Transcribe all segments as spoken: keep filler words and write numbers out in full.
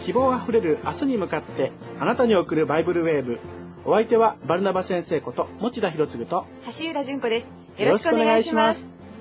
希望あふれる明日に向かってあなたに送るバイブルウェーブ。お相手はバルナバ先生こと持田博次と橋浦純子です。よろしくお願いします。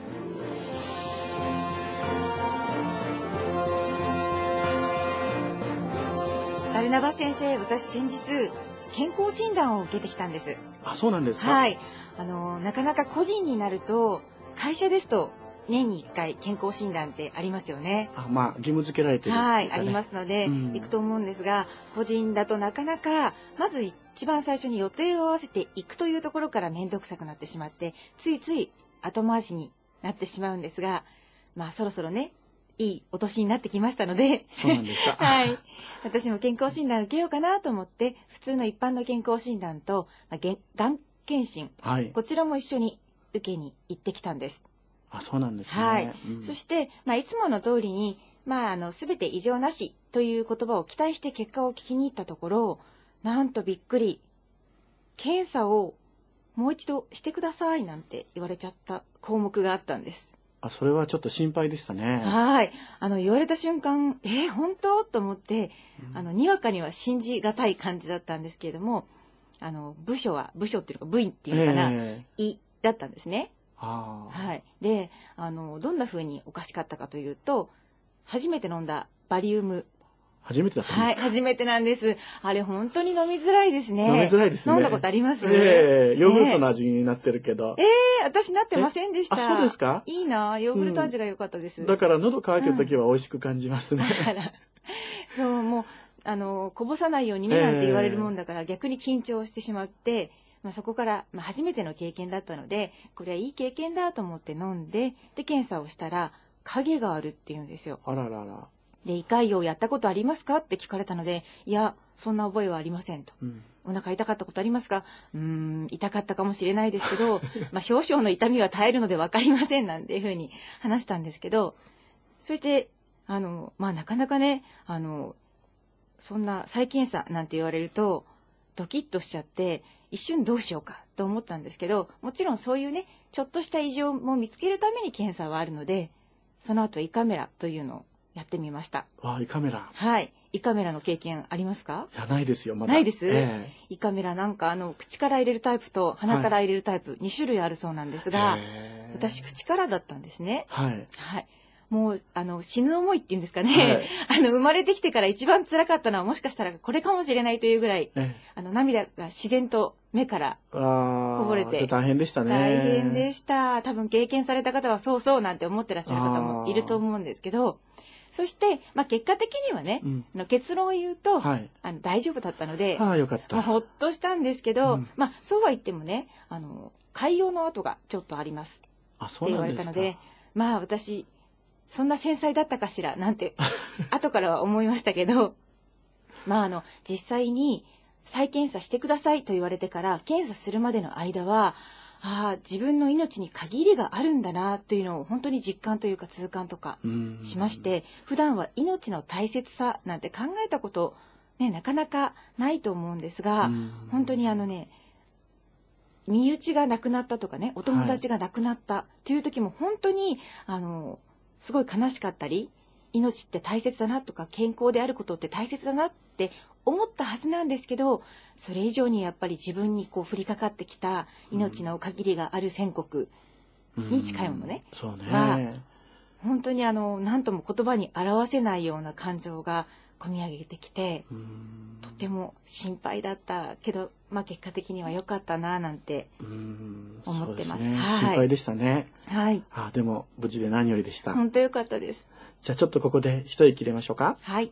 バルナバ先生、私先日健康診断を受けてきたんです。 あ、そうなんですか。 はい。あのなかなか個人になると、会社ですと年にいっかい健康診断ってありますよね。 あ、まあ義務付けられてる、ね、 はい、ありますので、うん、行くと思うんですが、個人だとなかなかまず一番最初に予定を合わせていくというところから面倒くさくなってしまって、ついつい後回しになってしまうんですが、まあそろそろね、いいお年になってきましたので、 そうなんですか。 はい、私も健康診断を受けようかなと思って、普通の一般の健康診断と、まあ、がん検診、はい、こちらも一緒に受けに行ってきたんです。 あ、そうなんですね。 はい。 うん、 そして、まあ、いつもの通りに、まあ、あの、すべて異常なしという言葉を期待して結果を聞きに行ったところ、なんとびっくり、検査をもう一度してくださいなんて言われちゃった項目があったんです。 あ、それはちょっと心配でしたね。 はい。あの、言われた瞬間、えー、本当と思って、うん、あの、にわかには信じがたい感じだったんですけれども、あの、部署は、部署っていうか部員っていうのかな、えー、いだったんですね。 あはい、で、あのどんな風におかしかったかというと、初めて飲んだバリウム。 初めてだったんですか。 はい、初めてなんです。あれ本当に飲みづらいですね。 飲みづらいですね。 飲んだことあります？ ええー、ヨーグルトの味になってるけど。 ええー、私なってませんでした。 あ、そうですか。 いいな、ヨーグルト味が良かったです。 うん、だから喉乾いてる時は美味しく感じますね。 うん、だからそう、もうあのこぼさないようにねなんて言われるもんだから、逆に緊張してしまって。まあ、そこから、まあ、初めての経験だったので、これはいい経験だと思って飲んで、で検査をしたら影があるっていうんですよ。 あららら。 で、胃潰瘍やったことありますかって聞かれたので、いやそんな覚えはありませんと。うん、お腹痛かったことありますか？うーん、痛かったかもしれないですけど、まあ少々の痛みは耐えるので分かりませんなんていうふうに話したんですけど、そしてあのまあなかなかね、あのそんな再検査なんて言われるとドキッとしちゃって、一瞬どうしようかと思ったんですけど、もちろんそういうね、ちょっとした異常も見つけるために検査はあるので、その後胃カメラというのをやってみました。 あ、胃カメラ。 はい。胃カメラの経験ありますか？ いや、ないですよ、まだ。 ないです、 えー、胃カメラなんかあの口から入れるタイプと鼻から入れるタイプ、はい、に種類あるそうなんですが、私口からだったんですね。 はい。 はい。もうあの死ぬ思いっていうんですかね、はい、あの生まれてきてから一番辛かったのはもしかしたらこれかもしれないというぐらい、あの涙が自然と目からこぼれて、 大変でしたね。 大変でした。多分経験された方はそうそうなんて思ってらっしゃる方もいると思うんですけど、そして、まあ、結果的にはね、うん、あの結論を言うと、はい、あの大丈夫だったので、 はあ、よかった。 まあ、ほっとしたんですけど、うん、まあ、そうは言ってもね、あの潰瘍の跡がちょっとありますって言われたので、まあ私そんな繊細だったかしらなんて後からは思いましたけど、まああの実際に再検査してくださいと言われてから検査するまでの間は、ああ自分の命に限りがあるんだなというのを本当に実感というか痛感とかしまして、普段は命の大切さなんて考えたこと、ね、なかなかないと思うんですが、本当にあのね、身内が亡くなったとかね、お友達が亡くなったという時も本当にあのすごい悲しかったり、命って大切だなとか健康であることって大切だなって思ったはずなんですけど、それ以上にやっぱり自分にこう降りかかってきた命の限りがある宣告に近いものね、 うん、そうね、 は本当にあの何とも言葉に表せないような感情が込み上げてきて、とても心配だったけど、まあ、結果的には良かったななんて思ってます。 そうですね、 はい、 心配でしたね。 はい。 あ、でも無事で何よりでした。 本当良かったです。 じゃあちょっとここで一息入れましょうか。 はい。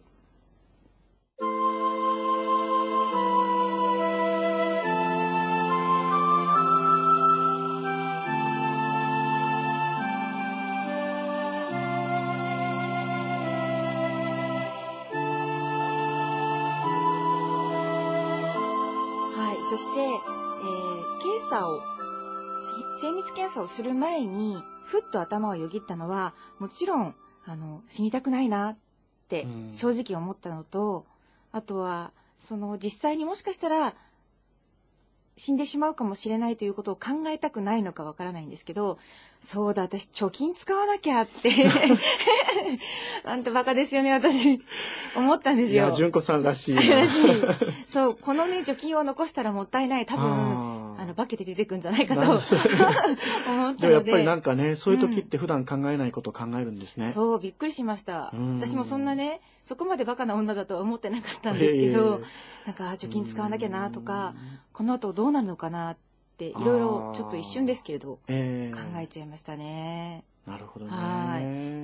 そして、えー、検査を精密検査をする前にふっと頭をよぎったのは、もちろんあの死にたくないなって正直思ったのと、あとはその実際にもしかしたら死んでしまうかもしれないということを考えたくないのかわからないんですけど、そうだ、私貯金使わなきゃってあんたバカですよね、私思ったんですよ。 いや、純子さんらしいなそう、このね貯金を残したらもったいない、多分ああの化けて出てくんじゃないかと思ったので。 でもやっぱりなんかね、そういう時って普段考えないことを考えるんですね。 うん、そう、びっくりしました。私もそんなね、そこまでバカな女だとは思ってなかったんですけど、なんか貯金使わなきゃなとか、この後どうなるのかなっていろいろちょっと一瞬ですけれど、えー、考えちゃいましたね。 なるほどね。 はい。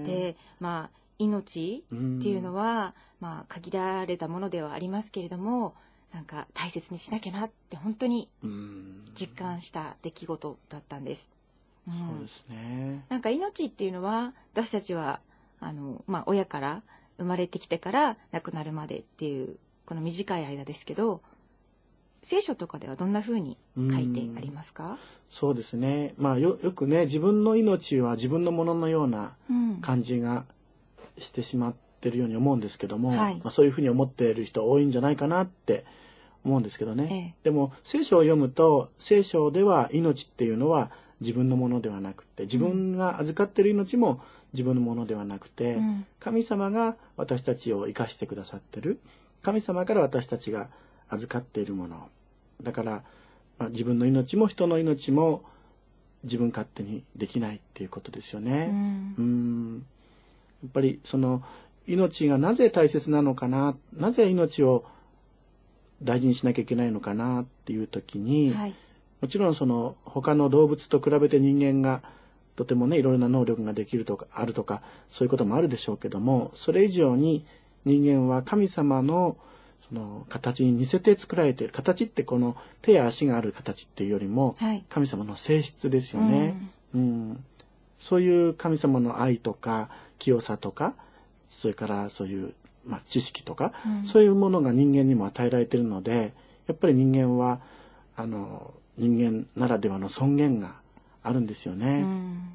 で、まあ命っていうのは、まあ限られたものではありますけれども、なんか大切にしなきゃなって本当に実感した出来事だったんです。 うん、そうですね。 なんか命っていうのは私たちはあの、まあ、親から生まれてきてから亡くなるまでっていうこの短い間ですけど、聖書とかではどんな風に書いてありますか？ そうですね。まあ よ, よくね、自分の命は自分のもののような感じがしてしまってるように思うんですけども、うんはいまあ、そういうふうに思っている人多いんじゃないかなって思うんですけどね、ええ、でも聖書を読むと、聖書では命っていうのは自分のものではなくて、自分が預かっている命も自分のものではなくて、うん、神様が私たちを生かしてくださってる、神様から私たちが預かっているものだから、まあ、自分の命も人の命も自分勝手にできないっていうことですよね。うん、うーんやっぱりその命がなぜ大切なのかな、なぜ命を大事にしなきゃいけないのかなっていう時に、はい、もちろんその他の動物と比べて人間がとてもねいろいろな能力ができるとかあるとかそういうこともあるでしょうけども、それ以上に人間は神様のその形に似せて作られている。形ってこの手や足がある形っていうよりも、はい、神様の性質ですよね、うんうん、そういう神様の愛とか清さとか、それからそういう、まあ、知識とか、うん、そういうものが人間にも与えられているので、やっぱり人間はあの人間ならではの尊厳があるんですよね、うん、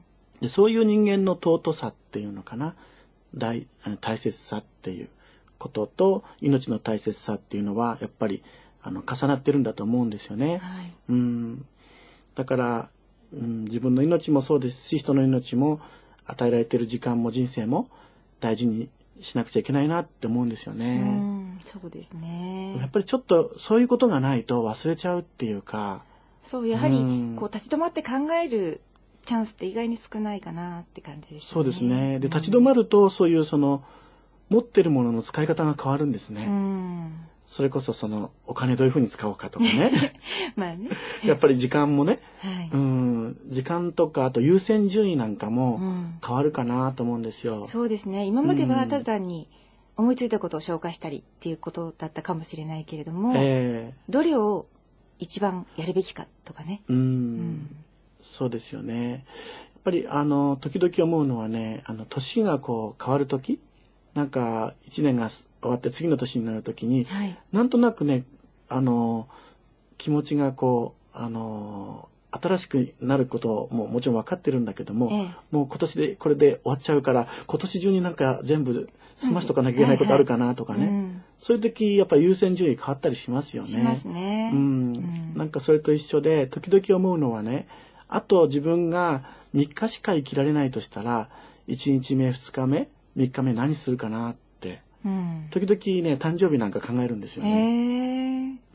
でそういう人間の尊さっていうのかな、 大, 大切さっていうことと命の大切さっていうのはやっぱりあの重なってるんだと思うんですよね、はい、うんだから、うん、自分の命もそうですし、人の命も与えられている時間も人生も大事にしなくちゃいけないなって思うんですよね。 うん、そうですね。 やっぱりちょっとそういうことがないと忘れちゃうっていうか、 そうやはりこう立ち止まって考えるチャンスって意外に少ないかなって感じですね。 そうですね。で立ち止まるとそういうその持ってるものの使い方が変わるんですね。うんそれこそそのお金どういうふうに使おうかとかね。まあね。やっぱり時間もね、はい、うん時間とかあと優先順位なんかも変わるかなと思うんですよ。 うん、そうですね。今まではただ単に思いついたことを紹介したりっていうことだったかもしれないけれども、えー、どれを一番やるべきかとかね。うんうんそうですよね。やっぱりあの時々思うのはね、あの年がこう変わる時、なんかいちねんが終わって次の年になるときに、はい、なんとなくねあの気持ちがこうあの新しくなることももちろん分かってるんだけども、ええ、もう今年でこれで終わっちゃうから今年中になんか全部済ましとかなきゃいけないことあるかなとかね、うんはいはいうん、そういう時やっぱり優先順位変わったりしますよね。 しますね、 うんうん、なんかそれと一緒で時々思うのはね、あと自分がみっかしか生きられないとしたらいちにちめふつかめみっかめ何するかなって、うん、時々ね誕生日なんか考えるんですよね。うん、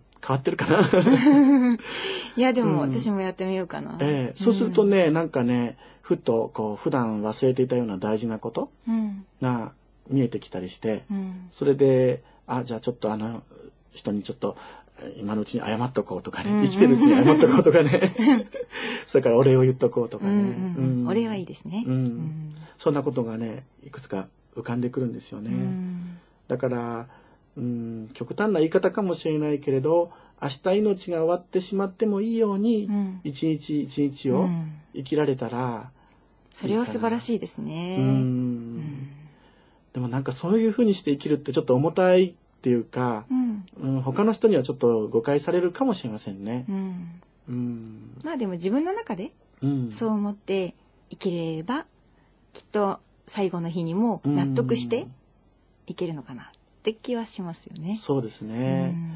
変わってるかないやでも私もやってみようかな、 うんえー、そうするとね、うん、なんかねふとこう普段忘れていたような大事なことが見えてきたりして、うん、それであじゃあちょっとあの人にちょっと今のうちに謝っとこうとかね、うん、生きてるうちに謝っとこうとかねそれからお礼を言っとこうとかね、うんうんうん、お礼はいいですね、うんうん、 そんなことがねいくつか浮かんでくるんですよね、うん、だからうん極端な言い方かもしれないけれど、明日命が終わってしまってもいいように、うん、一日一日を生きられたらいいかな、 それは素晴らしいですね。うん、うん、 でもなんかそういうふうにして生きるってちょっと重たいっていうか、うんうん、他の人にはちょっと誤解されるかもしれませんね、うんうん、まあでも自分の中でそう思って生きれば、きっと最後の日にも納得していけるのかなって気はしますよね。 そうですね、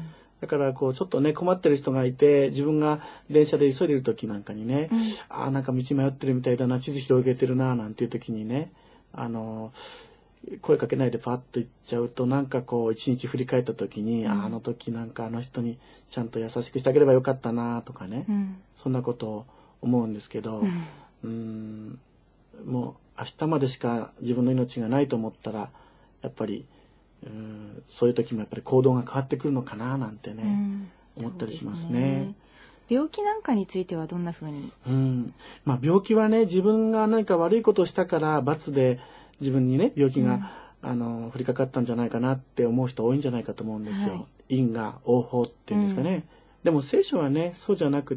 だからこうちょっとね困ってる人がいて、自分が電車で急いでる時なんかにね、うん、あなんか道迷ってるみたいだな、地図広げてるななんていう時にね、あの声かけないでパッと行っちゃうと、なんかこう一日振り返った時に、うん、あ, あの時なんかあの人にちゃんと優しくしてあげればよかったなとかね、うん、そんなことを思うんですけど、うん、うーんもう明日までしか自分の命がないと思ったら、やっぱりうーんそういう時もやっぱり行動が変わってくるのかななんてね、うん、思ったりしますね。 病気なんかについてはどんな風に、 うんまあ、病気はね、自分が何か悪いことをしたから罰で自分にね病気が、うん、あの降りかかったんじゃないかなって思う人多いんじゃないかと思うんですよ、はい、因果応報っていうんですかね、うん、でも聖書はねそうじゃなくって、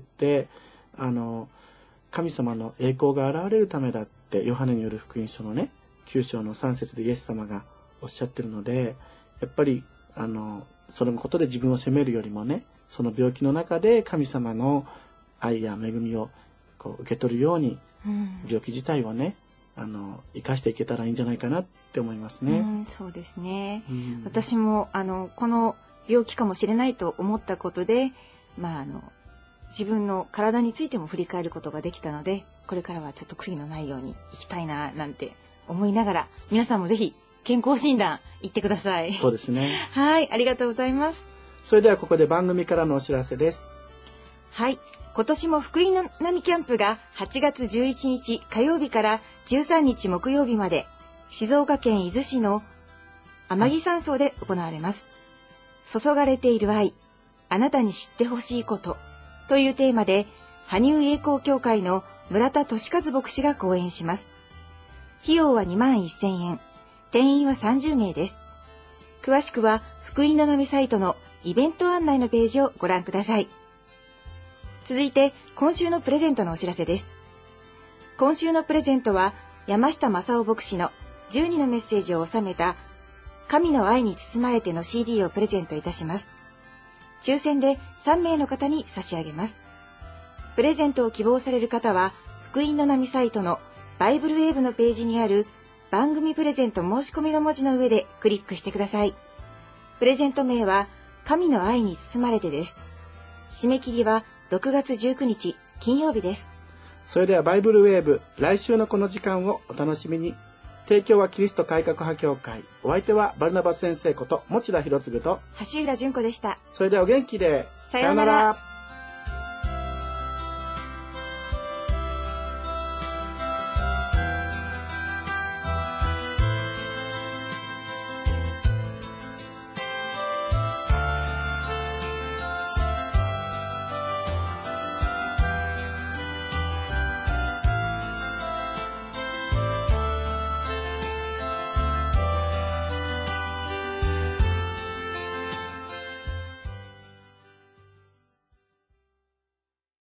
あの神様の栄光が現れるためだってヨハネによる福音書のねきゅう章のさん節でイエス様がおっしゃってるので、やっぱりあのそのことで自分を責めるよりもね、その病気の中で神様の愛や恵みをこう受け取るように、うん、病気自体をねあの生かしていけたらいいんじゃないかなって思いますね。 うん、そうですね、うん、私もあのこの病気かもしれないと思ったことで、まあ、あの自分の体についても振り返ることができたので、これからはちょっと悔いのないように生きたいななんて思いながら、皆さんもぜひ健康診断行ってください。 そうですね。 はい、ありがとうございます。 それではここで番組からのお知らせです。 はい、今年も福井の波キャンプがはちがつじゅういちにち火曜日からじゅうさんにち木曜日まで静岡県伊豆市の天城山荘で行われます。注がれている愛、あなたに知ってほしいことというテーマで、羽生栄光協会の村田俊和牧師が講演します。費用はにまんせんえん、定員はさんじゅうめいです。詳しくは福井の波サイトのイベント案内のページをご覧ください。続いて今週のプレゼントのお知らせです。今週のプレゼントは山下正夫牧師のじゅうにのメッセージを収めた神の愛に包まれての シーディー をプレゼントいたします。抽選でさんめいの方に差し上げます。プレゼントを希望される方は福音の波サイトのバイブルウェーブのページにある番組プレゼント申し込みの文字の上でクリックしてください。プレゼント名は神の愛に包まれてです。締め切りはろくがつじゅうくにち金曜日です。 それではバイブルウェーブ、来週のこの時間をお楽しみに。提供はキリスト改革派協会。お相手はバルナバ先生こと持田博次と橋浦純子でした。 それではお元気で。 さようなら。